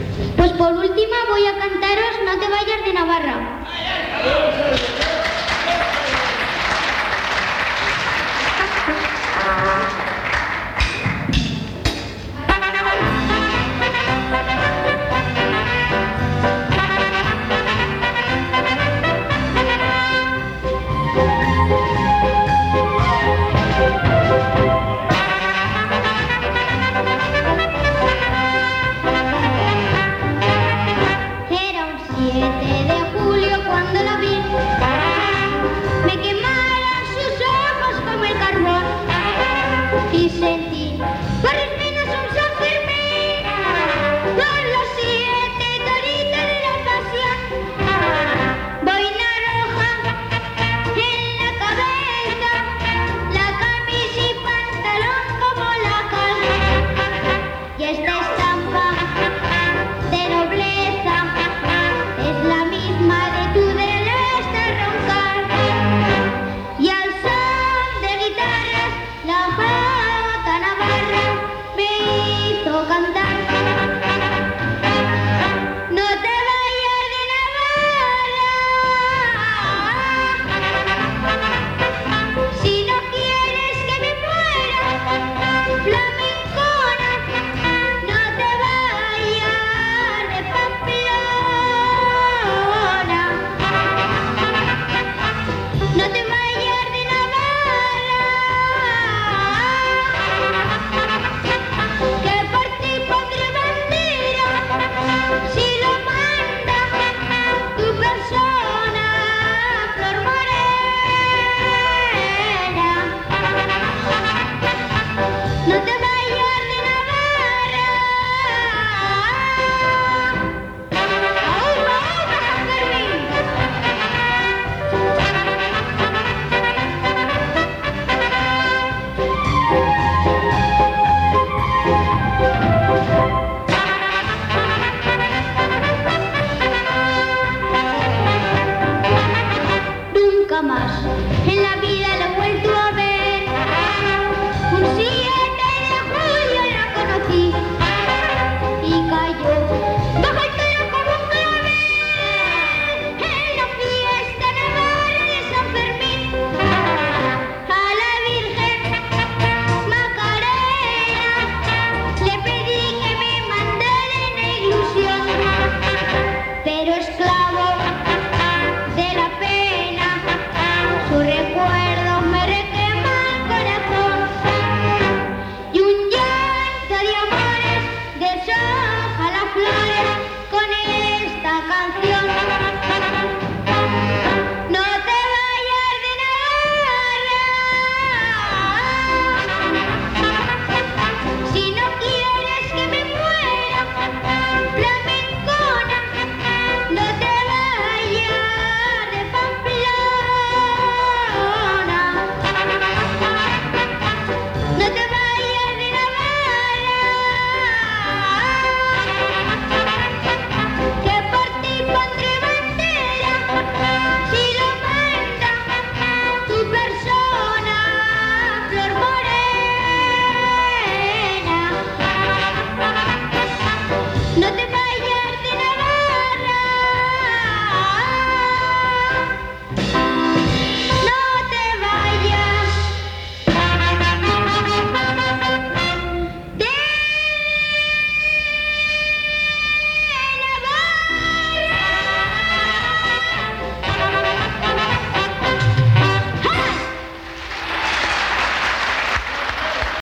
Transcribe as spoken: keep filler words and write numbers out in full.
Pues por última voy a cantaros No te vayas de Navarra. Era un siete de julio cuando la vi. Me quemaron sus ojos como el carbón y sentí por mis venas un San Fermín con los siete toritos de la pasión. Boina roja en la cabeza, la camisa y pantalón como la cal. Y esta estampa de nobleza es la misma de tu celeste roncar. Y al son de guitarras la jota navarra me hizo cantar. No te vayas de Navarra si no quieres que me muera, flamencona. No te vayas de Pamplona. No te vayas de Navarra, que por ti pondré bandera si lo manda tu persona, Flor Morena. No te vayas de Navarra. ¡Aupa, aupa, San Fermín! Nunca más en la vida lo he vuelto a ver. Un siete de julio lo conocí y cayó bajo el toro como un clavel en la fiesta navarra de San Fermín. A la Virgen Macarena le pedí que me mandara en la ilusión, pero esclavo de la pena, su recuerdo me requema el corazón. Y un llanto de amores deshoja las flores con esta canción. No te vayas de Navarra si no quieres que me muera, flamencona. No te vayas de Pamplona. No te vayas de Navarra, que por ti pondré bandera si lo manda tu persona, Flor Morena. No te